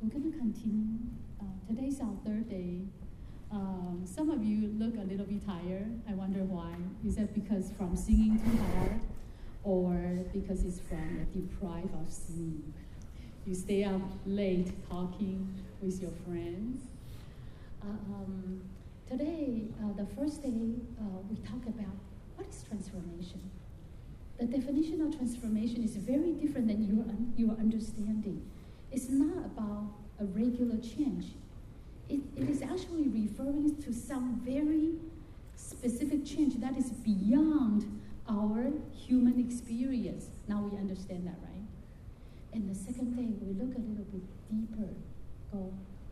We're going to continue. Today's our third day. Some of you look a little bit tired. I wonder why. Is that because from singing too hard, or because it's from deprived of sleep? You stay up late talking with your friends. Today, the first day, we talk about what is transformation. The definition of transformation is very different than your understanding. It's not about a regular change. It is actually referring to some very specific change that is beyond our human experience. Now we understand that, right? And the second day, we look a little bit deeper. Go,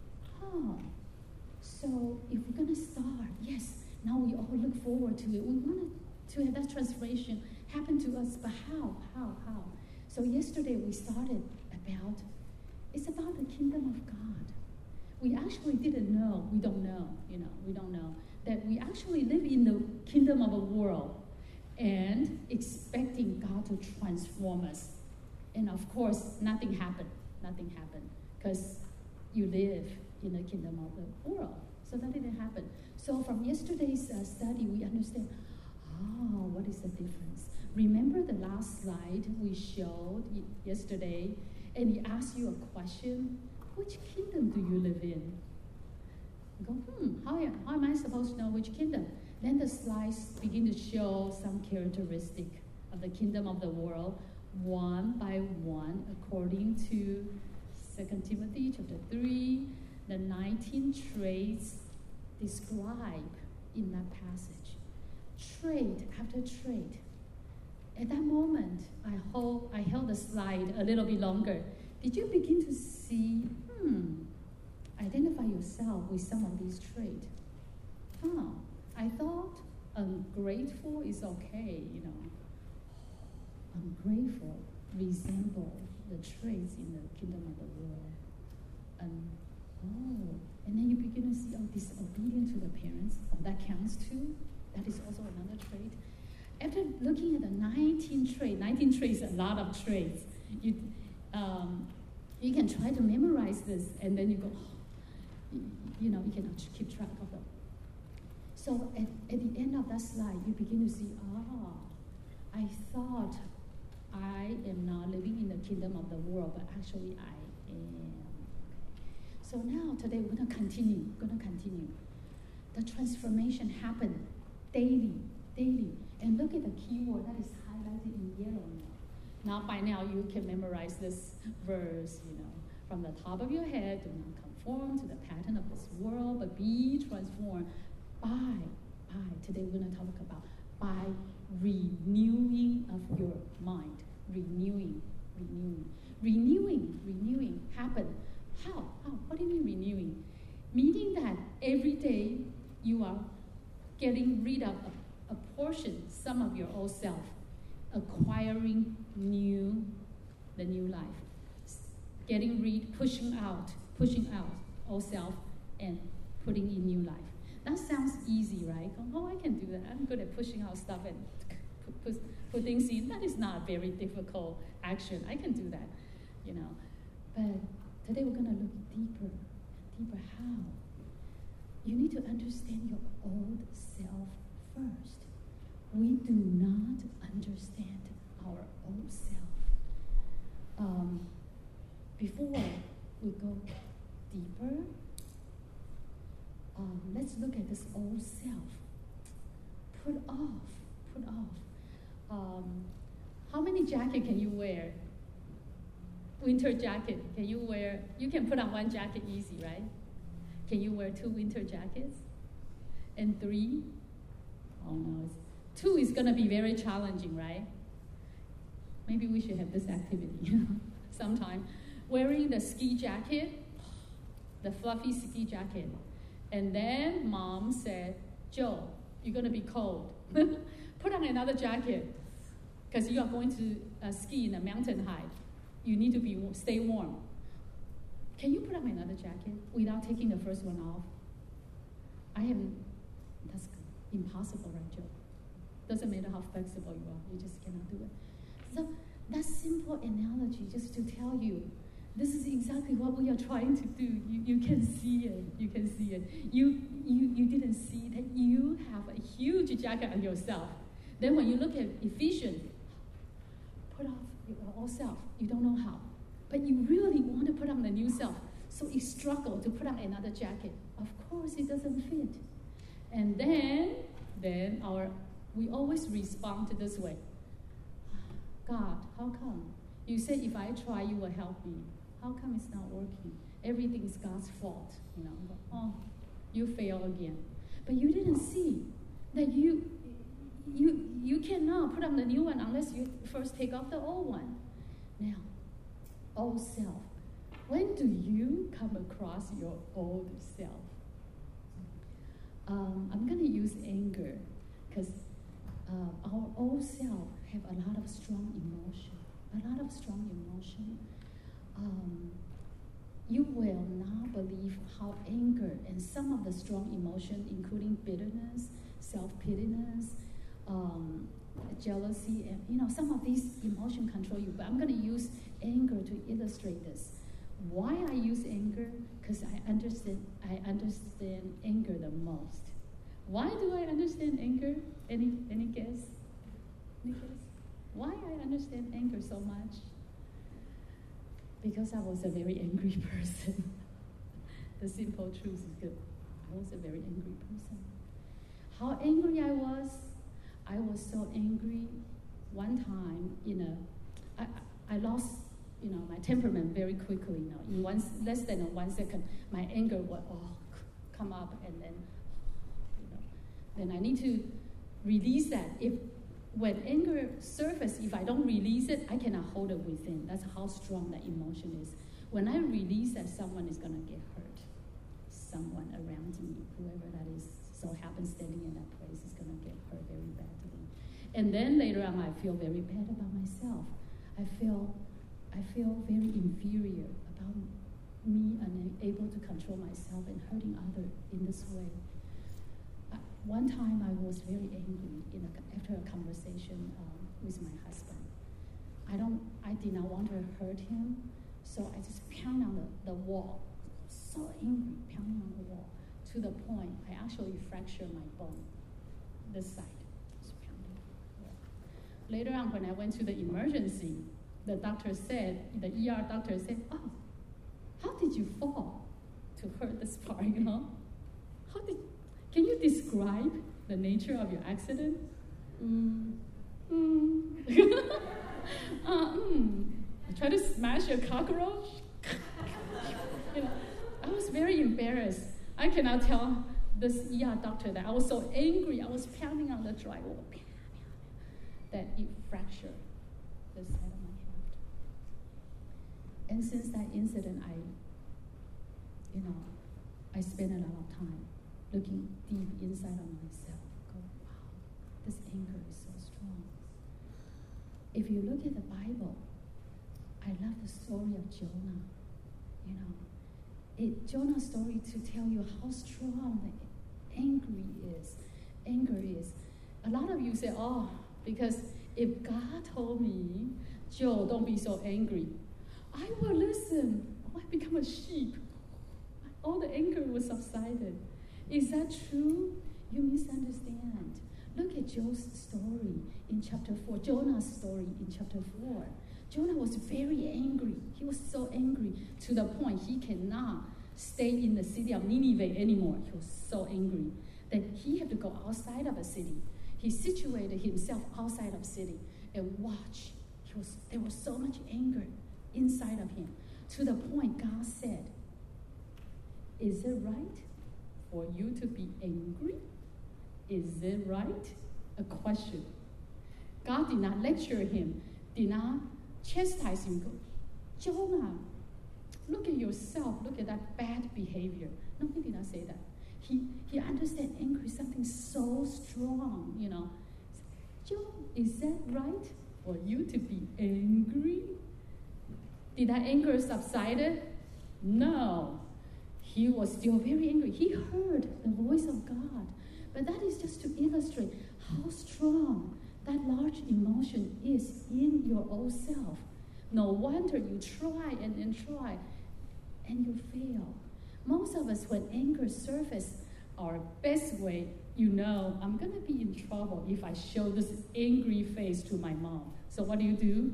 so if we're going to start, yes, now we all look forward to it. We want to have that transformation happen to us, but how? So yesterday we started it's about the kingdom of God. We actually didn't know, we don't know, that we actually live in the kingdom of a world and expecting God to transform us. And of course, nothing happened, because you live in the kingdom of the world. So that didn't happen. So from yesterday's study, we understand, what is the difference? Remember the last slide we showed yesterday, and he asked you a question, which kingdom do you live in? You go, how am I supposed to know which kingdom? Then the slides begin to show some characteristic of the kingdom of the world, one by one, according to 2 Timothy chapter 3, the 19 traits described in that passage. Trait after trait. At that moment, I held the slide a little bit longer. Did you begin to see, identify yourself with some of these traits? I thought ungrateful is okay, Ungrateful resemble the traits in the kingdom of the world. And then you begin to see, disobedient to the parents. That counts too. That is also another trait. After looking at the 19 traits, a lot of traits. You can try to memorize this, and then you go, you cannot keep track of them. So at the end of that slide, you begin to see, I thought I am not living in the kingdom of the world, but actually I am. So now, today, we're going to continue. The transformation happened daily. And look at the keyword that is highlighted in yellow now. By now, you can memorize this verse, from the top of your head. Do not conform to the pattern of this world, but be transformed by. Today, we're going to talk about by renewing of your mind. Renewing happen. How? What do you mean renewing? Meaning that every day you are getting rid of a portion, some of your old self, acquiring the new life, getting rid, pushing out old self, and putting in new life. That sounds easy, right? I can do that. I'm good at pushing out stuff and put things in. That is not a very difficult action. I can do that, But today we're going to look deeper. How? You need to understand your old self first. We do not understand our old self. Before we go deeper, let's look at this old self. Put off. How many jackets can you wear? Winter jacket, can you wear? You can put on one jacket easy, right? Can you wear 2 winter jackets? And 3? Oh no, 2 is going to be very challenging, right? Maybe we should have this activity sometime. Wearing the ski jacket, the fluffy ski jacket. And then mom said, Joe, you're going to be cold. Put on another jacket because you are going to ski in a mountain high. You need to stay warm. Can you put on another jacket without taking the first one off? That's impossible, right, Joe? Doesn't matter how flexible you are, you just cannot do it. So that simple analogy just to tell you This is exactly what we are trying to do. You can see it. You can see it. You didn't see that you have a huge jacket on yourself. Then when you look at Ephesians, put off your old self. You don't know how. But you really want to put on the new self. So you struggle to put on another jacket. Of course, it doesn't fit. And then we always respond to this way. God, how come? You say, if I try, you will help me. How come it's not working? Everything is God's fault. Oh, you fail again. But you didn't see that you cannot put on the new one unless you first take off the old one. Now, old self. When do you come across your old self? I'm going to use anger because our old self have a lot of strong emotion. You will not believe how anger and some of the strong emotion, including bitterness, self-pityness, jealousy, and some of these emotions control you. But I'm going to use anger to illustrate this. Why I use anger? Because I understand anger the most. Why do I understand anger? Any guess? Any guess? Why I understand anger so much? Because I was a very angry person. The simple truth is good. I was a very angry person. How angry I was so angry. One time, I lost, my temperament very quickly. In less than 1 second, my anger would come up, and then I need to release that. When anger surfaces, if I don't release it, I cannot hold it within. That's how strong that emotion is. When I release that, someone is going to get hurt. Someone around me, whoever that is, so happens standing in that place, is going to get hurt very badly. And then later on, I feel very bad about myself. I feel very inferior about me unable to control myself and hurting others in this way. One time I was very angry after a conversation with my husband. I did not want to hurt him, so I just pounded on the wall. So angry, pounding on the wall, to the point I actually fractured my bone, this side. Just pounding. Yeah. Later on, when I went to the emergency, the ER doctor said, "Oh, how did you fall to hurt this part? Can you describe the nature of your accident?" I tried to smash a cockroach. I was very embarrassed. I cannot tell this ER doctor that I was so angry. I was pounding on the drywall that it fractured the side of my head. And since that incident, I spent a lot of time looking deep inside of myself, go, wow, this anger is so strong. If you look at the Bible, I love the story of Jonah. Jonah's story to tell you how strong the anger is. A lot of you say, oh, because if God told me, Joe, don't be so angry, I will listen. I become a sheep. All the anger was subsided. Is that true? You misunderstand. Look at Joe's story in chapter 4, Jonah's story in chapter 4. Jonah was very angry. He was so angry to the point he cannot stay in the city of Nineveh anymore. He was so angry that he had to go outside of a city. He situated himself outside of the city and watch. There was so much anger inside of him to the point God said, "Is it right for you to be angry? Is it right?" A question. God did not lecture him, did not chastise him. Go, Jonah, look at yourself. Look at that bad behavior. No, he did not say that. He understands anger is something so strong, Jonah, is that right for you to be angry? Did that anger subsided? No. He was still very angry. He heard the voice of God. But that is just to illustrate how strong that large emotion is in your old self. No wonder you try and try, and you fail. Most of us, when anger surfaces, our best way, I'm going to be in trouble if I show this angry face to my mom. So what do?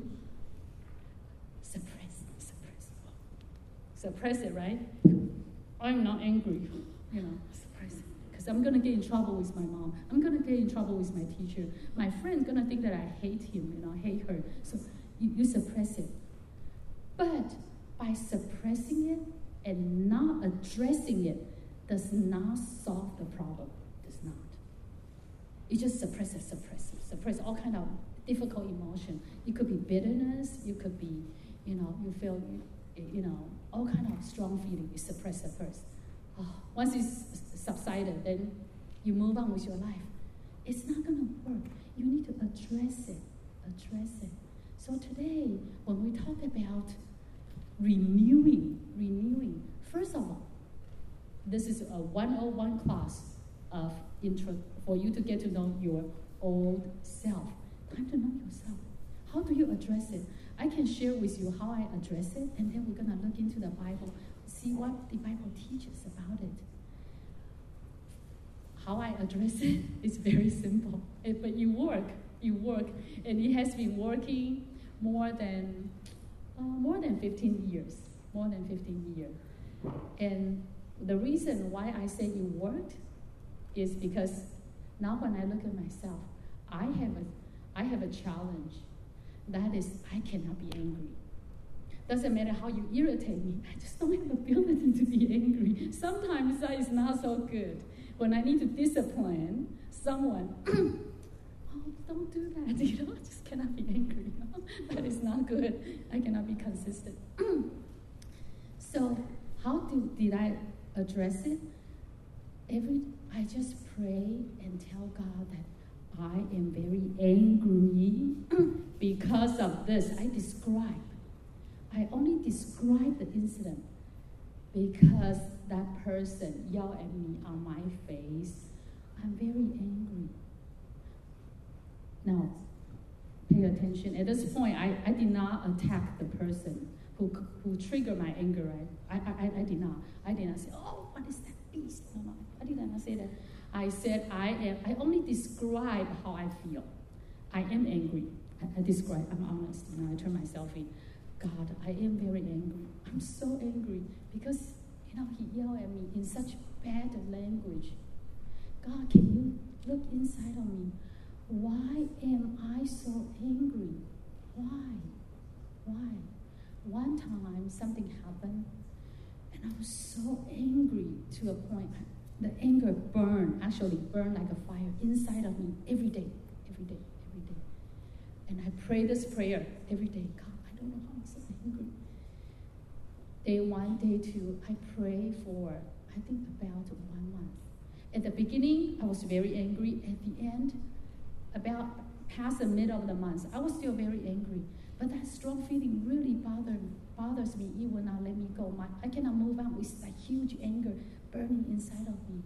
Suppress it, right? I'm not angry, suppress it. Because I'm going to get in trouble with my mom. I'm going to get in trouble with my teacher. My friend's going to think that I hate him, hate her. So you suppress it. But by suppressing it and not addressing it does not solve the problem. Does not. You just suppress all kind of difficult emotion. It could be bitterness. It could be, you feel, all kind of strong feeling. You suppress it first. Once it's subsided, then you move on with your life. It's not going to work. You need to address it. So today, when we talk about renewing, first of all, this is a 101 class of intro for you to get to know your old self. Time to know yourself. How do you address it? I can share with you how I address it, and then we're going to look into the Bible, see what the Bible teaches about it. How I address it is very simple. But you work, and it has been working more than 15 years. And the reason why I say it worked is because now when I look at myself, I have a challenge. That is, I cannot be angry. Doesn't matter how you irritate me, I just don't have the ability to be angry. Sometimes that is not so good. When I need to discipline someone, don't do that, I just cannot be angry. That is not good. I cannot be consistent. So how did I address it? I just pray and tell God that I am very angry because of this. I only describe the incident because that person yelled at me on my face. I'm very angry. Now, pay attention. At this point, I did not attack the person who triggered my anger, right? I did not. I did not say, oh, what is that beast? No, I did not say that. I said, I only describe how I feel. I am angry. I'm honest. I turn myself in. God, I am very angry. I'm so angry because, he yelled at me in such bad language. God, can you look inside of me? Why am I so angry? Why? One time something happened and I was so angry to a point. The anger burned like a fire inside of me every day. And I pray this prayer every day. God, I don't know how I'm so angry. Day 1, day 2, I pray for, I think, about 1 month. At the beginning, I was very angry. At the end, about past the middle of the month, I was still very angry. But that strong feeling really bothers me. It will not let me go. I cannot move on with that huge anger burning inside of me.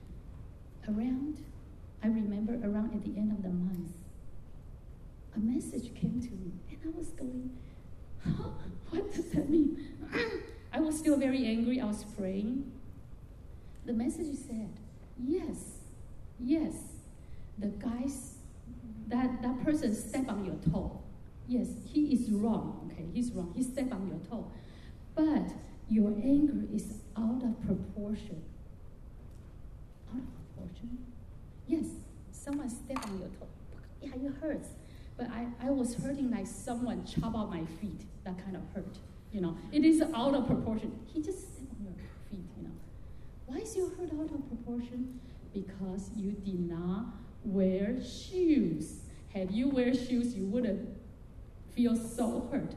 I remember around at the end of the month, a message came to me, and I was going, what does that mean? I was still very angry. I was praying. The message said, yes, the guys, that person stepped on your toe. Yes, he is wrong, okay? He's wrong. He stepped on your toe. But your anger is out of proportion. Out of proportion? Yes, someone stepped on your toe. Yeah, it hurts. But I was hurting like someone chopped out my feet. That kind of hurt, It is out of proportion. He just stepped on your feet, Why is your hurt out of proportion? Because you did not wear shoes. Had you wear shoes, you wouldn't feel so hurt.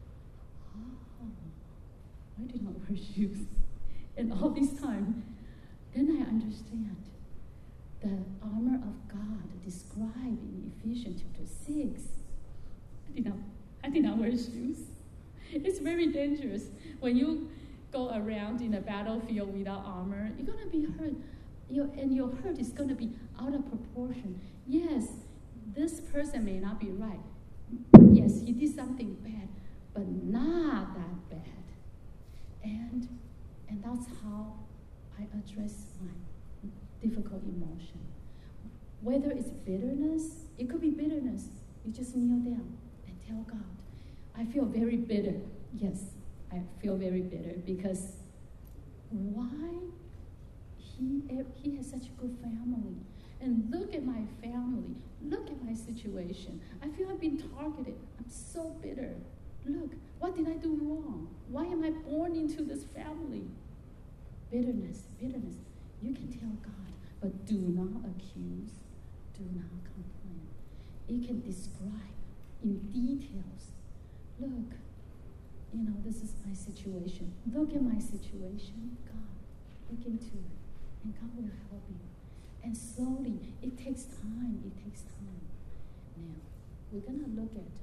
I did not wear shoes. And all this time, then I understand the armor of God described in Ephesians chapter 6. I did not wear shoes. It's very dangerous. When you go around in a battlefield without armor, you're going to be hurt. And your hurt is going to be out of proportion. Yes, this person may not be right. Yes, he did something bad. but not that bad. And that's how I address my difficult emotion. Whether it's bitterness, it could be bitterness. You just kneel down and tell God, I feel very bitter. Yes, I feel very bitter because why? He has such a good family. And look at my family. Look at my situation. I feel I've been targeted. I'm so bitter. Look, what did I do wrong? Why am I born into this family? Bitterness. You can tell God, but do not accuse. Do not complain. It can describe in details. Look, this is my situation. Look at my situation. God, look into it. And God will help you. And slowly, it takes time. Now, we're going to look at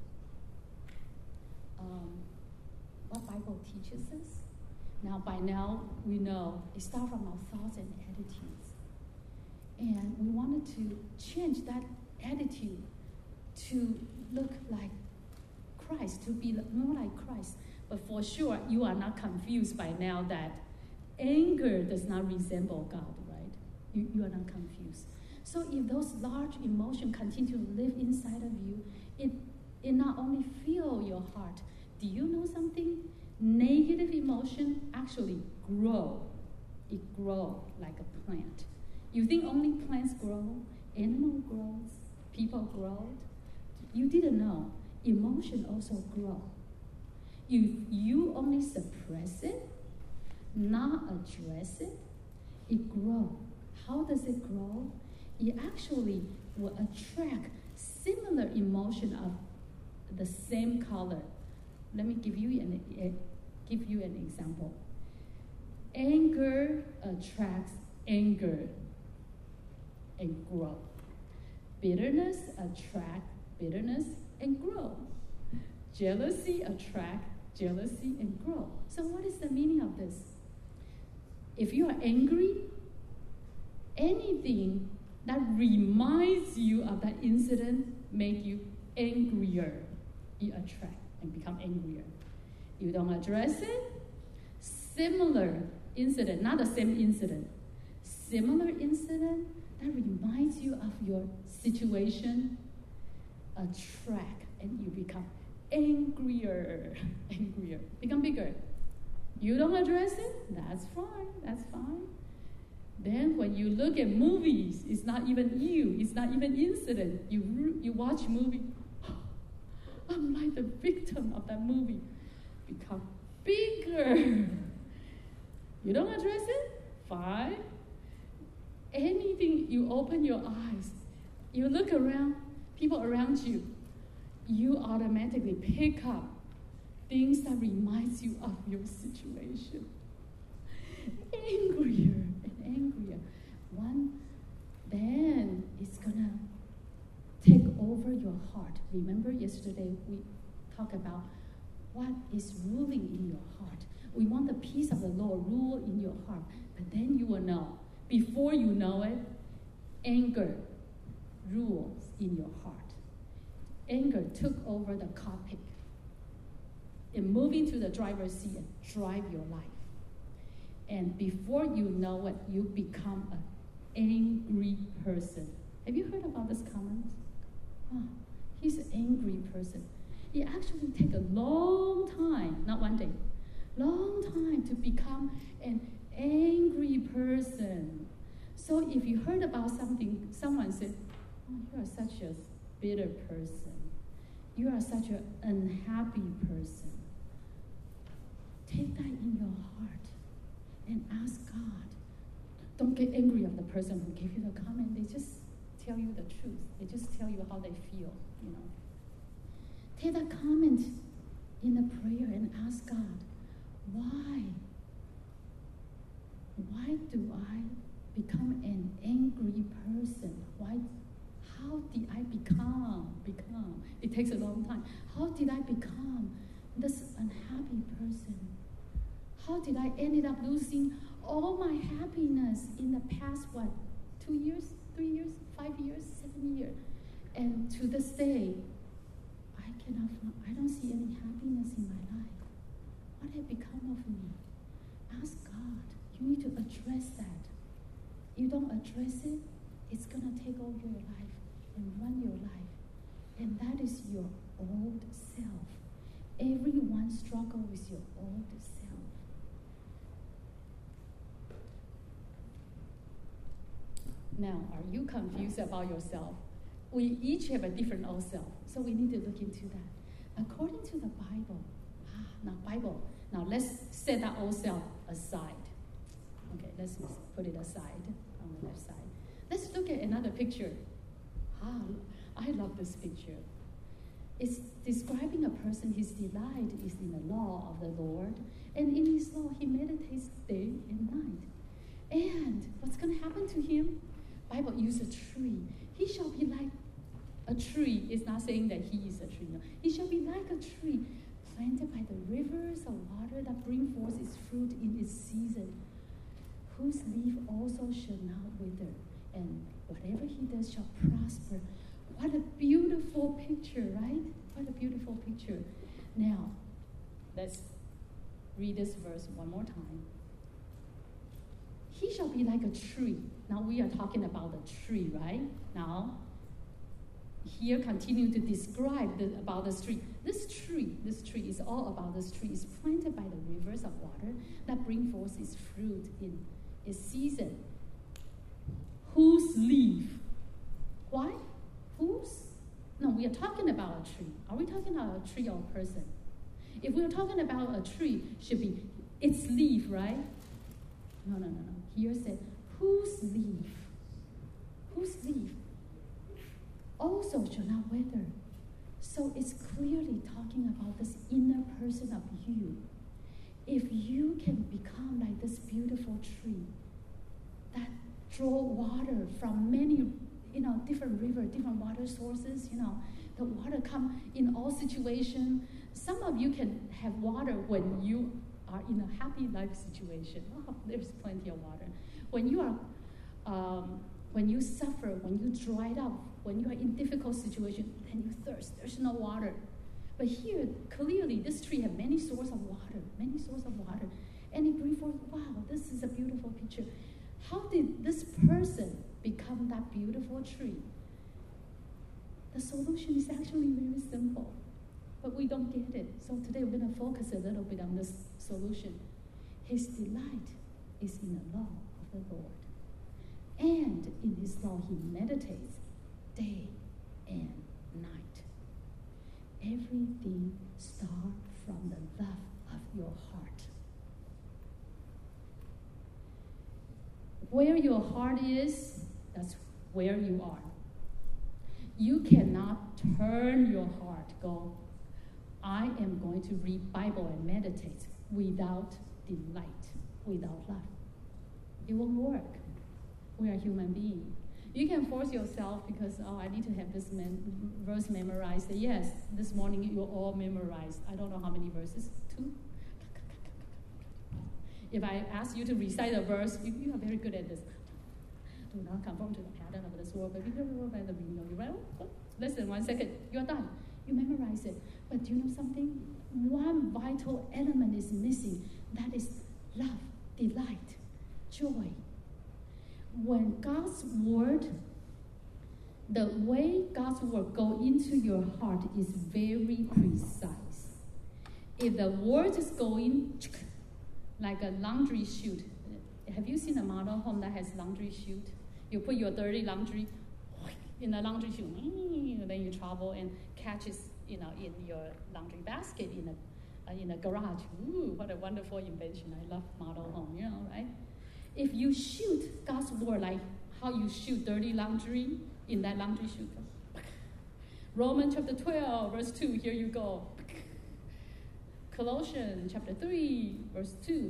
what Bible teaches us. Now, by now, we know it starts from our thoughts and attitudes. And we wanted to change that attitude to look like Christ, to be more like Christ. But for sure, you are not confused by now that anger does not resemble God, right? You are not confused. So if those large emotions continue to live inside of you, it not only fills your heart. Do you know something? Negative emotion actually grow. It grows like a plant. You think only plants grow, animal grows, people grow? You didn't know. Emotion also grow. If you only suppress it, not address it, it grows. How does it grow? It actually will attract similar emotion of the same color. Let me give you an example. Anger attracts anger and grow. Bitterness attracts bitterness and grow. Jealousy attracts jealousy and grow. So what is the meaning of this? If you are angry, anything that reminds you of that incident make you angrier. You attract and become angrier. You don't address it, similar incident, not the same incident, similar incident that reminds you of your situation, attract, and you become angrier, become bigger. You don't address it, that's fine. Then when you look at movies, it's not even you, it's not even incident. You watch movie, I'm like the victim of that movie. Become bigger. You don't address it, fine. Anything, you open your eyes, you look around, people around you, you automatically pick up things that reminds you of your situation. Angrier and angrier. Then it's gonna take over your heart. Remember yesterday we talked about what is ruling in your heart. We want the peace of the Lord rule in your heart. But then you will know. Before you know it, anger rules in your heart. Anger took over the cockpit and moved into the driver's seat and drive your life. And before you know it, you become an angry person. Have you heard about this comment? Oh, he's an angry person. It actually takes a long time, not one day, long time to become an angry person. So if you heard about something, someone said, oh, you are such a bitter person. You are such an unhappy person. Take that in your heart and ask God. Don't get angry at the person who gave you the comment. They just tell you the truth. They just tell you how they feel, Take that comment in the prayer and ask God, why? Why do I become an angry person? How did I become? It takes a long time. How did I become this unhappy person? How did I end up losing all my happiness in the past, 2 years, 3 years, 5 years, 7 years? And to this day, I I don't see any happiness in my life. What had become of me? Ask God. You need to address that. You don't address it, it's going to take over your life and run your life. And that is your old self. Everyone struggles with your old self. Now, are you confused about yourself? We each have a different old self, so we need to look into that. According to the Bible, now let's set that old self aside. Okay, let's put it aside on the left side. Let's look at another picture. I love this picture. It's describing a person, his delight is in the law of the Lord, and in his law he meditates day and night. And what's going to happen to him? Bible uses a tree. He shall be like a tree. It's not saying that he is a tree. No. He shall be like a tree planted by the rivers of water that bring forth its fruit in its season, whose leaf also shall not wither, and whatever he does shall prosper. What a beautiful picture, right? What a beautiful picture. Now, let's read this verse one more time. He shall be like a tree. Now we are talking about the tree, right? Now, here continue to describe about this tree. This tree is all about this tree. It's planted by the rivers of water that bring forth its fruit in its season. Whose leaf? Why? Whose? No, we are talking about a tree. Are we talking about a tree or a person? If we're talking about a tree, should be its leaf, right? No. Here it said, whose leaf? Whose leaf? Also shall not wither. So it's clearly talking about this inner person of you. If you can become like this beautiful tree that draw water from many, different rivers, different water sources, the water come in all situations. Some of you can have water when you are in a happy life situation. Oh, there's plenty of water. When you are, when you suffer, when you dried up, when you are in difficult situation, then you thirst. There's no water. But here, clearly, this tree has many sources of water, and it brings forth, wow, this is a beautiful picture. How did this person become that beautiful tree? The solution is actually very simple, but we don't get it. So today we're going to focus a little bit on this solution. His delight is in the law of the Lord, and in his law he meditates day and night. Everything starts from the love of your heart. Where your heart is, that's where you are. You cannot turn your heart, go, I am going to read Bible and meditate without delight, without love. It won't work. We are human beings. You can force yourself because, I need to have this verse memorized. Yes, this morning you all memorized. I don't know how many verses, 2? If I ask you to recite a verse, you are very good at this. Do not conform to the pattern of this world, but be careful by the beginning of your right. Less than 1 second, you're done. You memorize it. But do you know something? One vital element is missing. That is love, delight, joy. When God's word, the way God's word go into your heart is very precise. If the word is going like a laundry chute, have you seen a model home that has laundry chute? You put your dirty laundry in the laundry chute, then you travel and catches, in your laundry basket in a garage. Ooh, what a wonderful invention! I love model home, right? If you shoot God's word like how you shoot dirty laundry in that laundry chute, Romans chapter 12, verse 2, here you go. Colossians chapter 3, verse 2,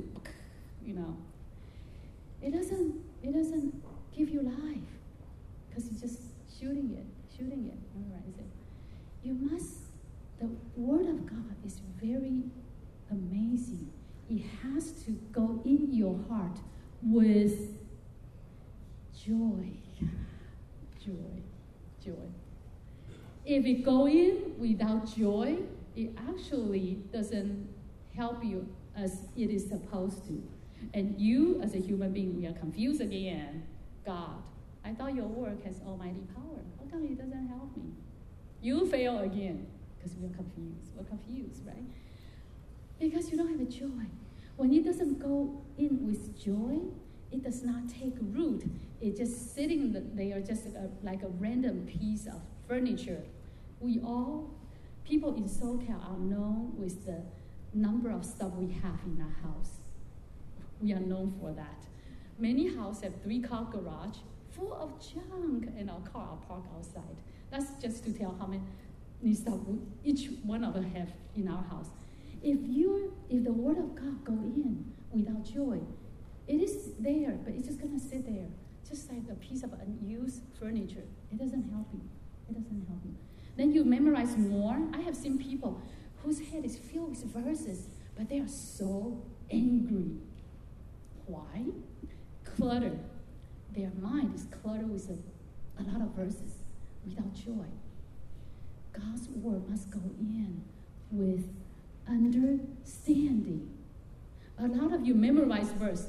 It doesn't give you life because you're just shooting it, memorize it. The word of God is very amazing. It has to go in your heart with joy. If it go in without joy, it actually doesn't help you as it is supposed to. And you, as a human being, we are confused again. God, I thought your work has almighty power. How come it doesn't help me? You fail again because we are confused. We're confused, right? Because you don't have a joy. When it doesn't go in with joy, it does not take root. It's just sitting there, just like a random piece of furniture. People in SoCal are known with the number of stuff we have in our house. We are known for that. Many houses have 3-car garage full of junk, and our car are parked outside. That's just to tell how many stuff each one of us have in our house. If the Word of God go in without joy, it is there, but it's just gonna sit there, just like a piece of unused furniture. It doesn't help you. It doesn't help you. Then you memorize more. I have seen people whose head is filled with verses, but they are so angry. Why? Clutter. Their mind is cluttered with a lot of verses without joy. God's word must go in with understanding. A lot of you memorize verse,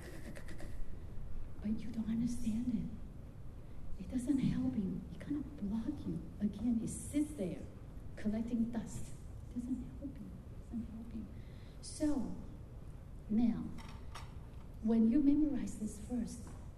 but you don't understand it. It doesn't help you. It kind of block you. Again, it sits there collecting dust. It doesn't help you. It doesn't help you. So, now, when you memorize this verse,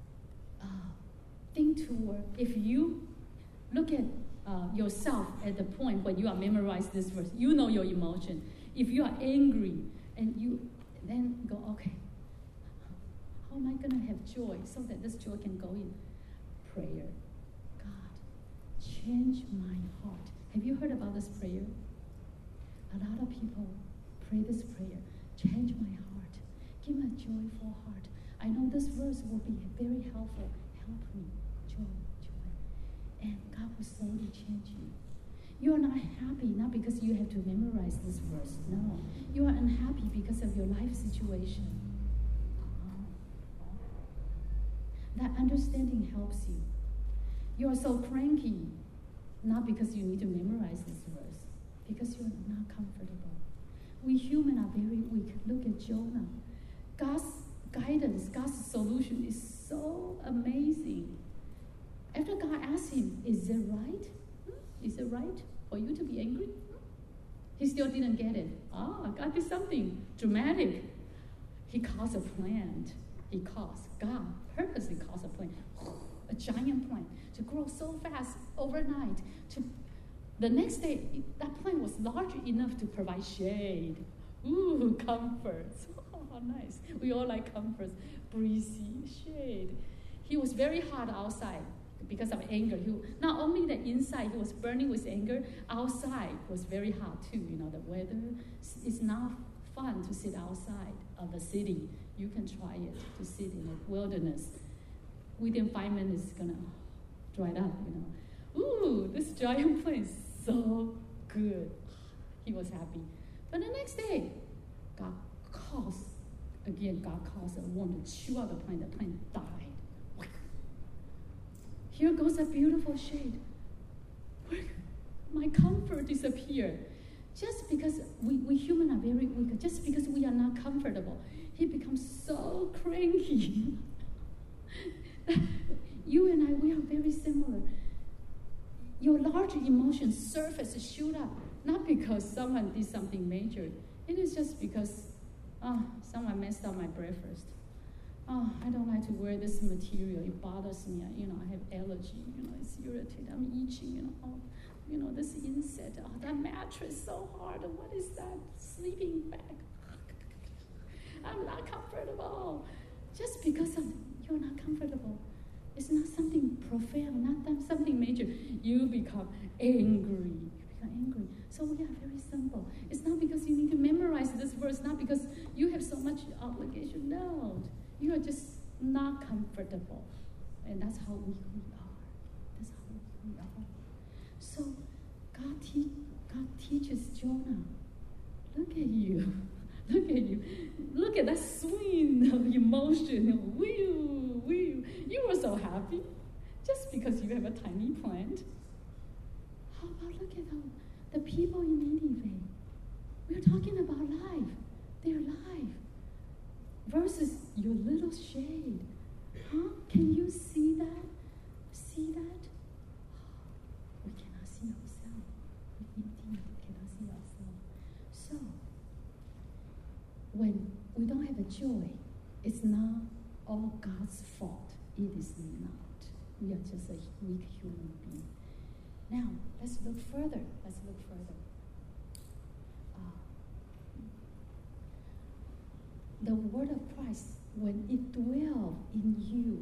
think toward, if you look at yourself at the point when you are memorizing this verse, you know your emotion. If you are angry, and you then go, okay, how am I going to have joy so that this joy can go in? Prayer. God, change my heart. Have you heard about this prayer? A lot of people pray this prayer. Change my heart. Give me a joyful heart. I know this verse will be very helpful. Help me. Joy, joy. And God will slowly change you. You are not happy, not because you have to memorize this verse. No. You are unhappy because of your life situation. That understanding helps you. You are so cranky, not because you need to memorize this verse, because you are not comfortable. We humans are very weak. Look at Jonah. God's guidance, God's solution is so amazing. After God asked him, is it right? Is it right for you to be angry? He still didn't get it. God did something dramatic. He caused a plant. God purposely caused a plant, a giant plant, to grow so fast overnight. The next day, that plant was large enough to provide shade. Ooh, comforts. Oh, nice. We all like comforts. Breezy, shade. He was very hot outside because of anger. Not only the inside, he was burning with anger. Outside was very hot too. The weather is not fun to sit outside of a city. You can try it, to sit in the wilderness. Within 5 minutes, it's gonna dry up, Ooh, this giant plant is so good. He was happy. But the next day, God caused a worm to chew out the plant. The plant died. Here goes a beautiful shade. My comfort disappeared. Just because we humans are very weak, just because we are not comfortable, he becomes so cranky. You and I, we are very similar. Your large emotions surface, shoot up, not because someone did something major. It is just because, someone messed up my breakfast. I don't like to wear this material. It bothers me. I have allergy. It's irritating. I'm itching. This insect. That mattress so hard. What is that sleeping bag? I'm not comfortable. Just because you're not comfortable, it's not something profound, not something major. You become angry. So we are very simple. It's not because you need to memorize this verse, not because you have so much obligation. No. You are just not comfortable. And that's how weak we are. That's how weak we are. So God teaches Jonah, look at you. Look at you. Look at that swing of emotion. You were so happy just because you have a tiny plant. How about look at the people in Nineveh? We're talking about life, their life, versus your little shade. Huh? Can you see that? See that? We cannot see ourselves. We indeed cannot see ourselves. So, when we don't have a joy, it's not all God's fault. It is not. We are just a weak human being. Now, let's look further. The word of Christ, when it dwells in you,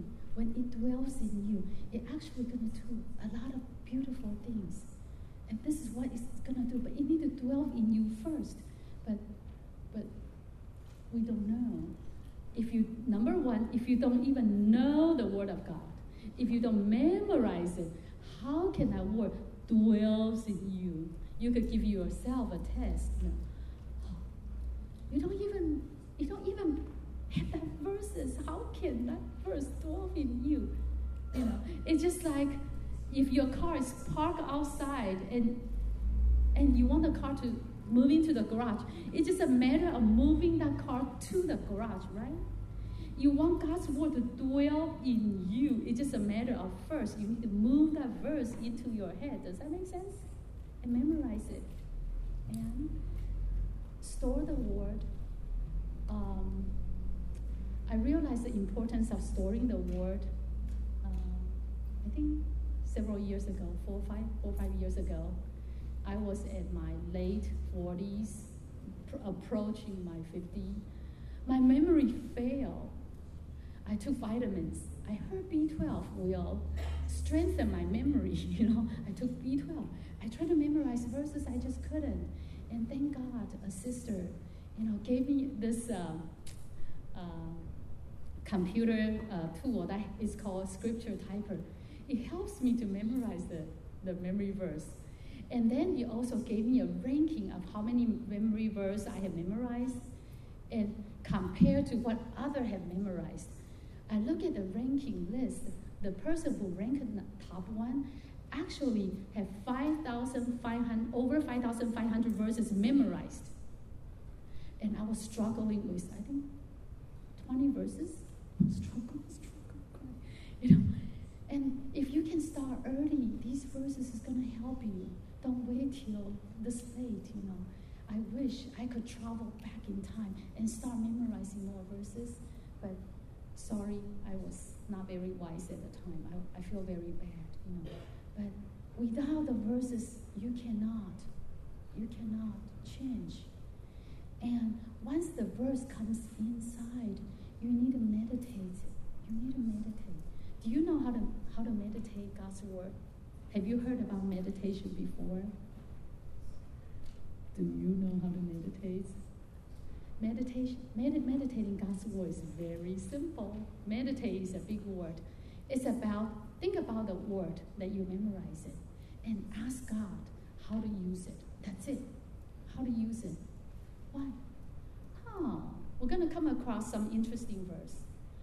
it actually going to do a lot of beautiful things. And this is what it's going to do. But it needs to dwell in you first. But we don't know. Number one, if you don't even know the word of God, if you don't memorize it, how can that word dwells in you? You could give yourself a test. You don't even have that verses. How can that verse dwell in you? It's just like if your car is parked outside and you want the car to move into the garage. It's just a matter of moving that car to the garage, right? You want God's word to dwell in you. It's just a matter of first, you need to move that verse into your head. Does that make sense? And memorize it. And store the word. I realized the importance of storing the word, I think several years ago, 4 or 5 years ago. I was at my late 40s, approaching my 50s. My memory failed. I took vitamins. I heard B12 will strengthen my memory, I took B12. I tried to memorize verses, I just couldn't. And thank God, a sister, gave me this computer tool that is called Scripture Typer. It helps me to memorize the memory verse. And then he also gave me a ranking of how many memory verse I have memorized and compared to what others have memorized. I look at the ranking list. The person who ranked in the top one actually have over 5,500 verses memorized. And I was struggling with, I think, 20 verses. Struggle. And if you can start early, these verses is going to help you. Don't wait till this late, I wish I could travel back in time and start memorizing more verses. But sorry, I was not very wise at the time. I feel very bad, But without the verses, you cannot change. And once the verse comes inside, you need to meditate. Do you know how to meditate God's word? Have you heard about meditation before? Do you know how to meditate? Meditating God's word is very simple. Meditate is a big word. It's about, think about the word that you memorize it and ask God how to use it. That's it. How to use it. Why? We're going to come across some interesting verse.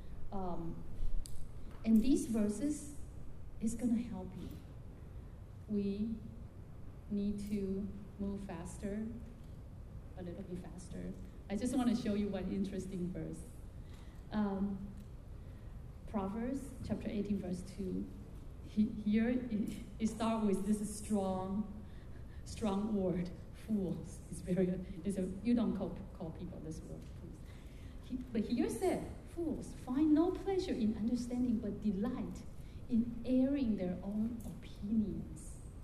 And these verses is going to help you. We need to move faster, a little bit faster. I just want to show you one interesting verse. Proverbs chapter 18, verse 2. Here it starts with this strong word, fools. You don't call people this word, fools. But here said, fools find no pleasure in understanding, but delight in airing their own opinions.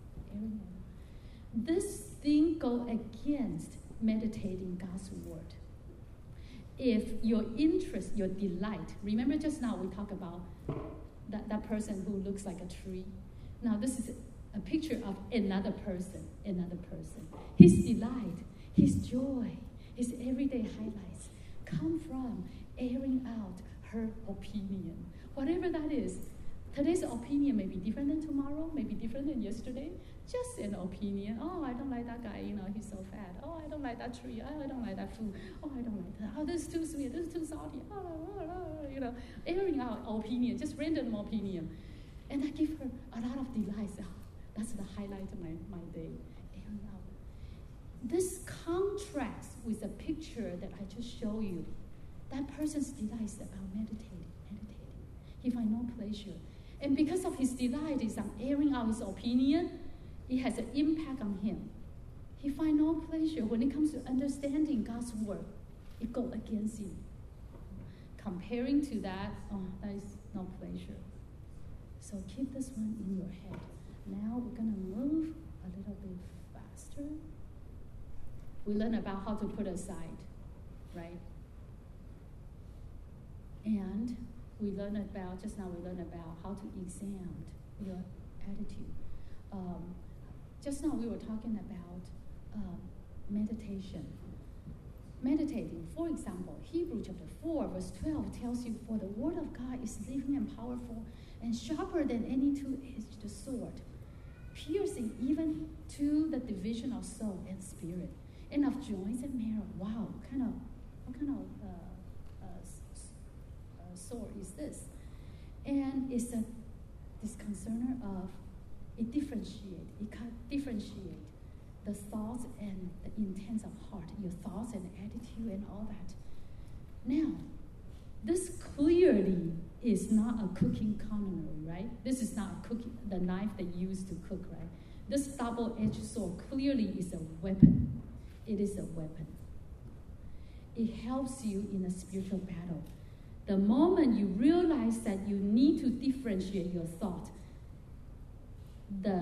This thing go against meditating God's word. If your interest, your delight, remember just now we talked about that person who looks like a tree. Now this is a picture of another person. His delight, his joy, his everyday highlights come from airing out her opinion. Whatever that is. Today's opinion may be different than tomorrow, maybe different than yesterday. Just an opinion. Oh, I don't like that guy, he's so fat. Oh, I don't like that tree. Oh, I don't like that food. Oh, I don't like that. Oh, this is too sweet. This is too salty. Airing out opinion, just random opinion. And that gives her a lot of delights. Oh, That's the highlight of my day. And this contrasts with the picture that I just showed you. That person's delight is about meditating. He finds no pleasure. And because of his delight is on airing out his opinion, it has an impact on him. He finds no pleasure when it comes to understanding God's word. It goes against him. Comparing to that, that is no pleasure. So keep this one in your head. Now we're going to move a little bit faster. We learn about how to put aside, right? And we learn about, just now we learned about how to examine your attitude. Just now we were talking about meditation. Meditating, for example, Hebrews chapter 4, verse 12 tells you, for the word of God is living and powerful and sharper than any two-edged sword, piercing even to the division of soul and spirit, and of joints and marrow. Wow, what kind of sword is this? And it's this concern of it can differentiate the thoughts and the intents of heart, your thoughts and attitude and all that. Now, this clearly is not a cooking culinary, right? This is not the knife they use to cook, right? This double-edged sword clearly is a weapon. It is a weapon. It helps you in a spiritual battle. The moment you realize that you need to differentiate your thought, the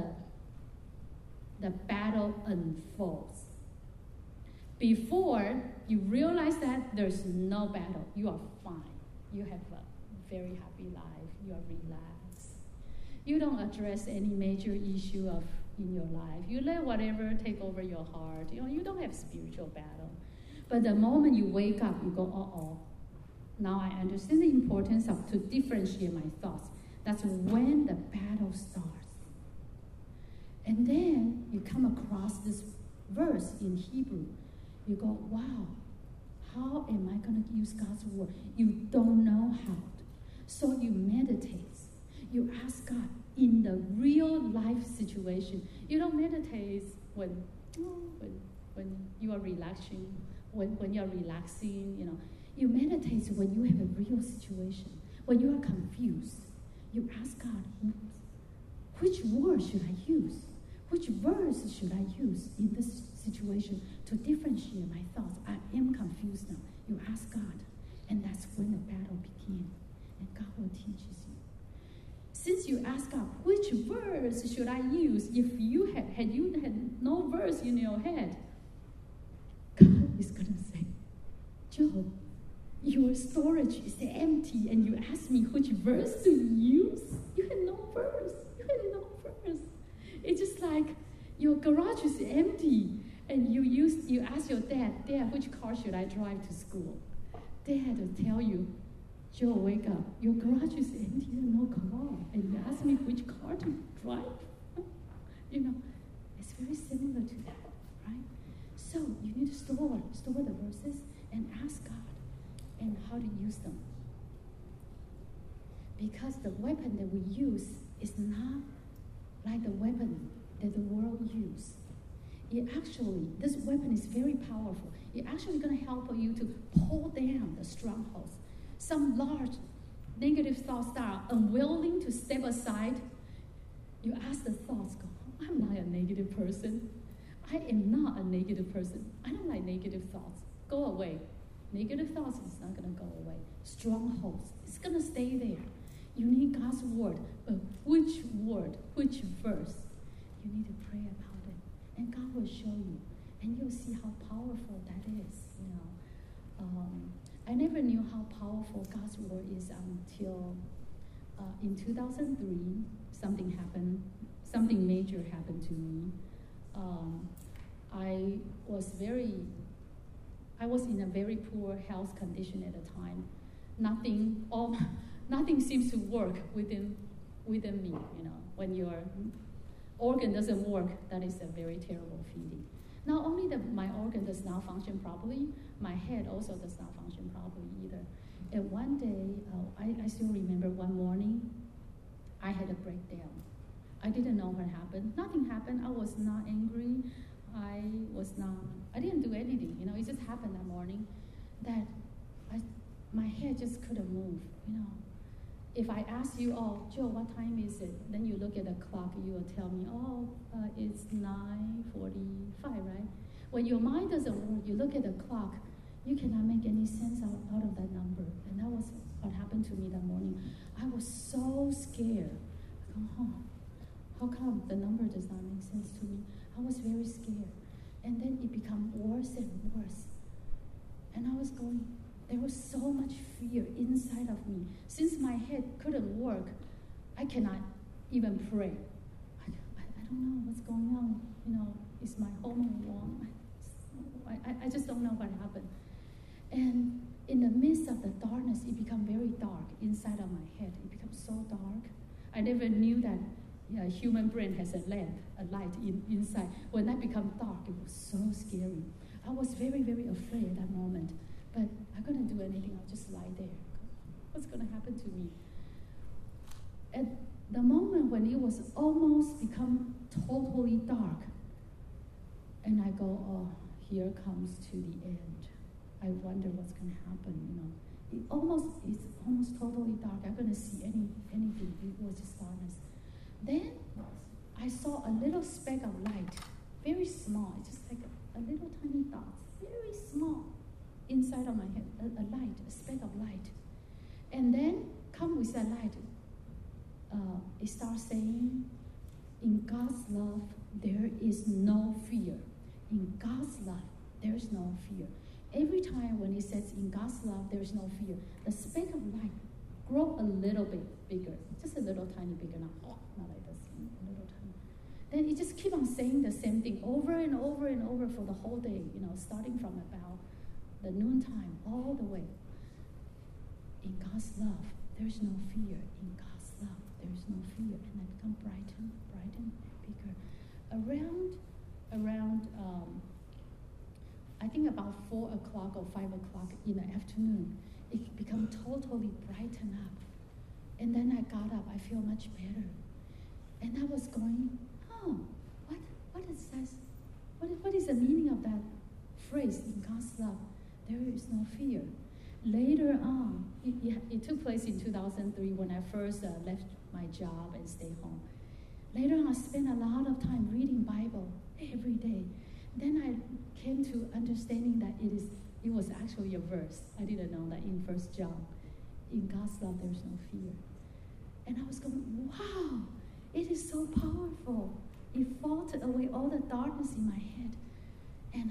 battle unfolds. Before you realize that there's no battle, you are fine. You have a very happy life. You are relaxed. You don't address any major issue in your life. You let whatever take over your heart. You don't have spiritual battle. But the moment you wake up, you go, uh-oh. Now I understand the importance of to differentiate my thoughts. That's when the battle starts. And then you come across this verse in Hebrew. You go, wow, how am I going to use God's word? You don't know how. So you meditate. You ask God in the real life situation. You don't meditate when you are relaxing, when you are relaxing, You meditate when you have a real situation, when you are confused. You ask God, which word should I use? Which verse should I use in this situation to differentiate my thoughts? I am confused now. You ask God, and that's when the battle begins. And God will teach you. Since you ask God, which verse should I use? If you had no verse in your head, God is going to say, Job, your storage is empty, and you ask me which verse to use? You had no verse. It's just like your garage is empty, and you ask your dad, which car should I drive to school? Dad will tell you, Joe, wake up. Your garage is empty and no car, and you ask me which car to drive? It's very similar to that, right? So you need to store the verses and ask God and how to use them. Because the weapon that we use is not like the weapon that the world uses. This weapon is very powerful. It's actually going to help you to pull down the strongholds. Some large negative thoughts that are unwilling to step aside. You ask the thoughts, go, I'm not a negative person. I am not a negative person. I don't like negative thoughts. Go away. Negative thoughts is not going to go away. Strongholds, it's going to stay there. You need God's word. But which word, which verse? You need to pray about it. And God will show you. And you'll see how powerful that is. I never knew how powerful God's word is until in 2003, something major happened to me. I was in a very poor health condition at the time. Nothing seems to work within me. When your organ doesn't work, that is a very terrible feeling. Not only that my organ does not function properly, my head also does not function properly either. And one day, I still remember one morning, I had a breakdown. I didn't know what happened. Nothing happened. I was not angry. I didn't do anything. It just happened that morning that my head just couldn't move. If I ask you, oh, Joe, what time is it? Then you look at the clock, you will tell me, it's 9:45, right? When your mind doesn't work, you look at the clock, you cannot make any sense out of that number. And that was what happened to me that morning. I was so scared. I go, how come the number does not make sense to me? I was very scared. And then it became worse and worse. And I was going, there was so much fear inside of me. Since my head couldn't work, I cannot even pray. I don't know what's going on. Is my home wrong? I just don't know what happened. And in the midst of the darkness, it became very dark inside of my head. It became so dark. I never knew that human brain has a lamp, a light inside. When that became dark, it was so scary. I was very, very afraid at that moment. But I couldn't do anything. I'll just lie there. What's going to happen to me? At the moment when it was almost become totally dark, and I go, oh, here comes to the end. I wonder what's going to happen. It's almost totally dark. I'm going to see anything. It was just darkness. Then I saw a little speck of light, very small, just like a little tiny dot, very small. Inside of my head, a speck of light. And then, come with that light, it starts saying, in God's love, there is no fear. In God's love, there is no fear. Every time when it says, in God's love, there is no fear, the speck of light grow a little bit bigger, just a little tiny bigger, not like this, a little tiny. Then it just keep on saying the same thing over and over and over for the whole day, starting from about the noontime all the way. In God's love, there is no fear. In God's love, there is no fear. And I become brighter, bigger. Around I think about 4 o'clock or 5 o'clock in the afternoon, it become totally brightened up. And then I got up, I feel much better. And I was going, what is this? What is the meaning of that phrase, in God's love? There is no fear. Later on, it took place in 2003 when I first left my job and stayed home. Later on, I spent a lot of time reading Bible every day. Then I came to understanding that it was actually a verse. I didn't know that in 1 John, in God's love, there is no fear. And I was going, wow, it is so powerful. It fought away all the darkness in my head. And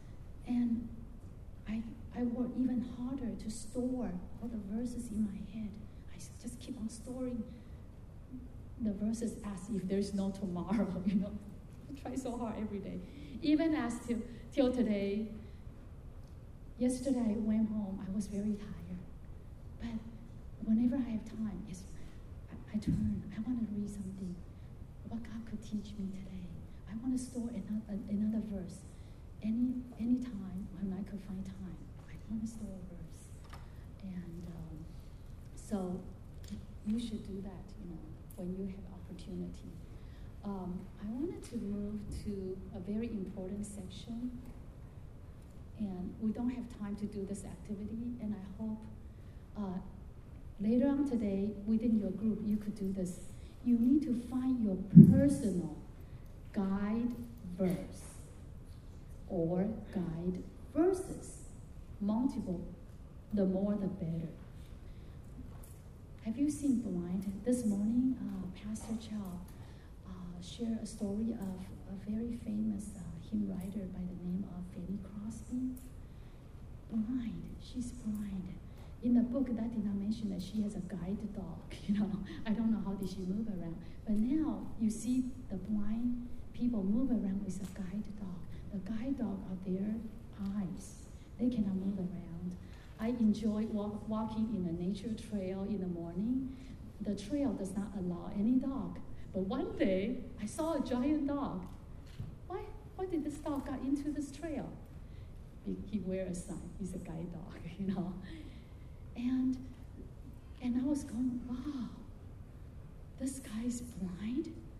I work even harder to store all the verses in my head. I just keep on storing the verses as if there's no tomorrow, I try so hard every day. Even as till today, yesterday I went home, I was very tired. But whenever I have time, I turn, I want to read something. What God could teach me today. I want to store another verse. Any time when I could find time, I want to store a verse. And so you should do that, when you have opportunity. I wanted to move to a very important section. And we don't have time to do this activity, and I hope later on today, within your group, you could do this. You need to find your personal guide verse or guide verses. Multiple, the more the better. Have you seen Blind? This morning, Pastor Chow shared a story of a very famous hymn writer by the name of Fanny Crosby. Blind, she's blind. In the book, that did not mention that she has a guide dog. I don't know how did she move around. But now you see the blind people move around with a guide dog. The guide dog are their eyes. They cannot move around. I enjoy walking in a nature trail in the morning. The trail does not allow any dog. But one day, I saw a giant dog. Why did this dog got into this trail? He wears a sign. He's a guide dog, And I was going, wow, this guy is blind,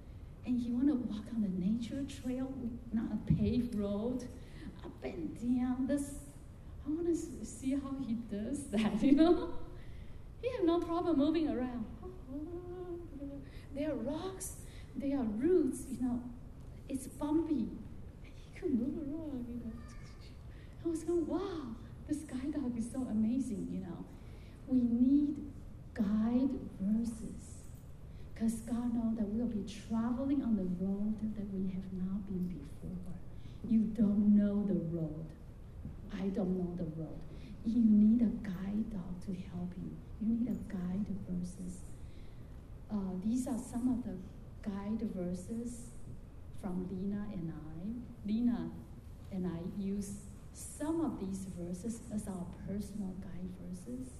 And he want to walk on the nature trail, not a paved road, up and down. I want to see how he does that, you know? He have no problem moving around. There are rocks, there are roots, you know. It's bumpy. And he could move around, you know. I was going, wow, this guide dog is so amazing, you know. We need guide verses. Because God knows that we'll be traveling on the road that we have not been before. You don't know the road. I don't know the road. You need a guide dog to help you. You need a guide verses. These are some of the guide verses from Lena and I. Lena and I use some of these verses as our personal guide verses.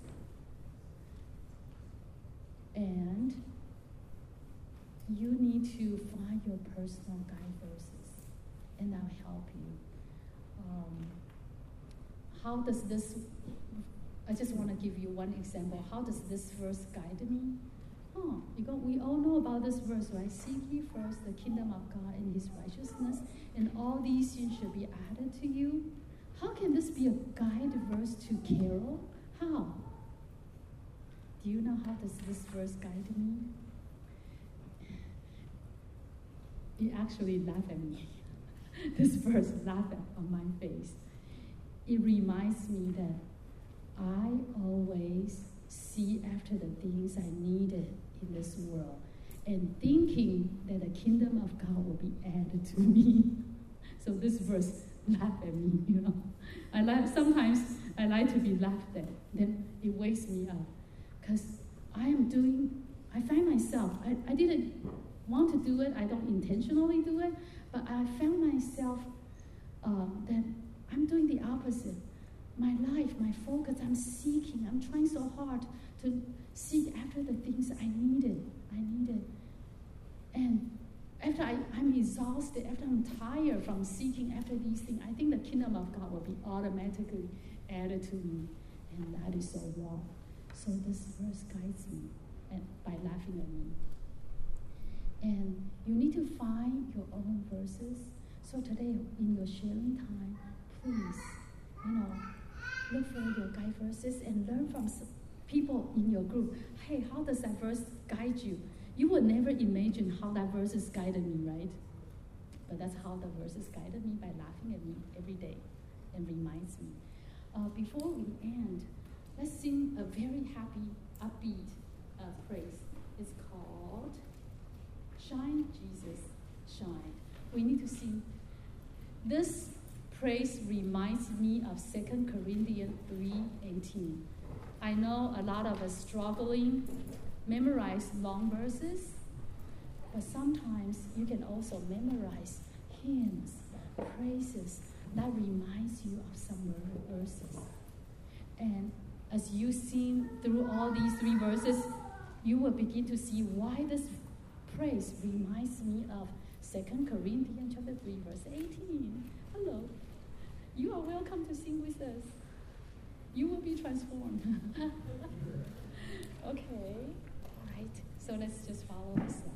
And you need to find your personal guide verses, and I'll help you. How does this, I just want to give you one example. How does this verse guide me? We all know about this verse, right? Seek ye first the kingdom of God and his righteousness, and all these things should be added to you. How can this be a guide verse to Carol? How? Do you know how does this verse guide me? You actually laugh at me. This verse laughed on my face. It reminds me that I always see after the things I needed in this world and thinking that the kingdom of God will be added to me. So this verse laughed at me, you know. Sometimes I like to be laughed at. Then it wakes me up. Because I find myself, I didn't want to do it, I don't intentionally do it, but I found myself that I'm doing the opposite. My life, my focus, I'm seeking, I'm trying so hard to seek after the things I needed. And after I'm exhausted, after I'm tired from seeking after these things, I think the kingdom of God will be automatically added to me. And that is so wrong. So this verse guides me by laughing at me. And you need to find your own verses. So today, in your sharing time, please, look for your guide verses and learn from people in your group. Hey, how does that verse guide you? You would never imagine how that verse has guided me, right? But that's how the verses guided me, by laughing at me every day and reminds me. Before we end, let's sing a very happy, upbeat praise. It's called Shine, Jesus, Shine. We need to sing. This praise reminds me of 2 Corinthians 3:18. I know a lot of us struggling, memorize long verses, but sometimes you can also memorize hymns, praises that reminds you of some verses. And as you sing through all these 3 verses, you will begin to see why this praise reminds me of 2 Corinthians chapter 3, verse 18. Hello. You are welcome to sing with us. You will be transformed. Okay. All right. So let's just follow the slides.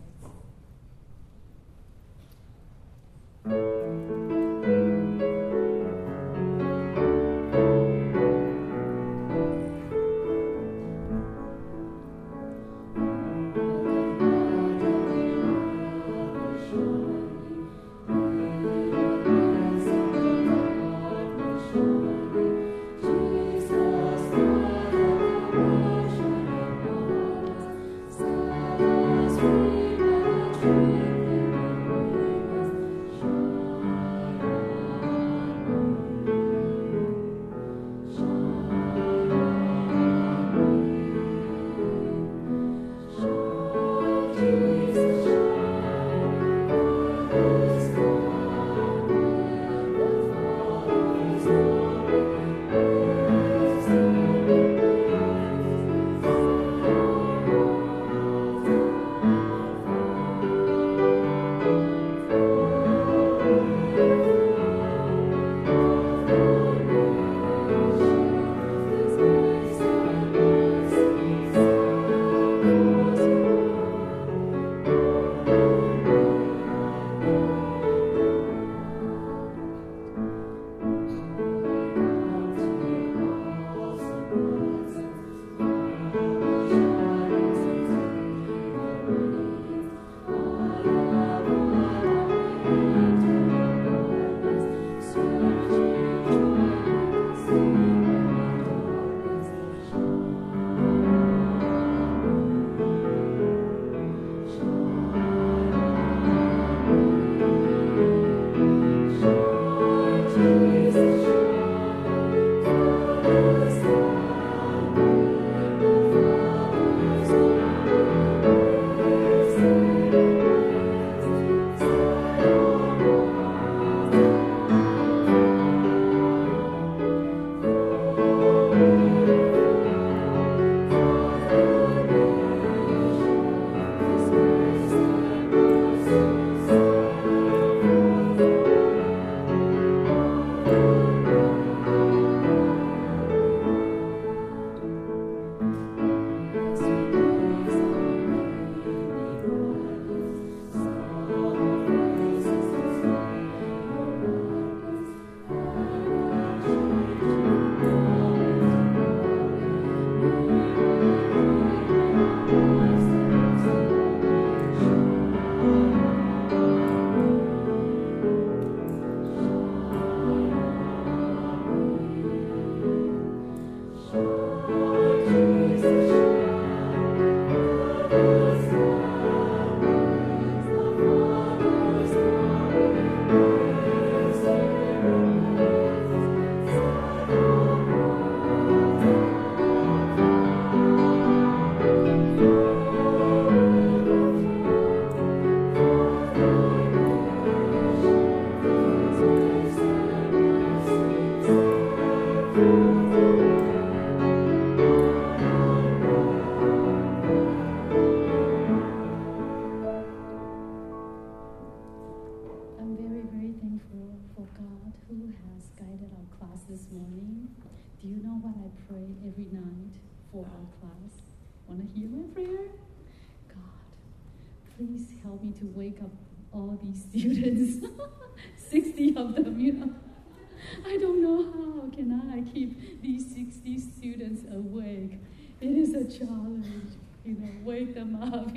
I'm very, very thankful for God who has guided our class this morning. Do you know what I pray every night for our class? Want to hear my prayer? God, please help me to wake up all these students, 60 of them, I don't know how can I keep these 60 students awake. It is a challenge, wake them up,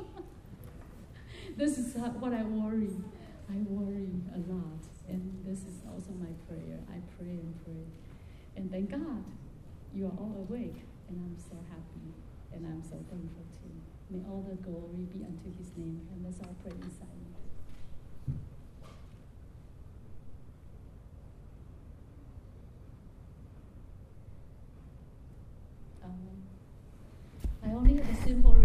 This is what I worry. I worry a lot, and this is also my prayer. I pray and pray. And thank God, you are all awake, and I'm so happy, and I'm so thankful too. May all the glory be unto His name, and let's all pray in silence. I only have a simple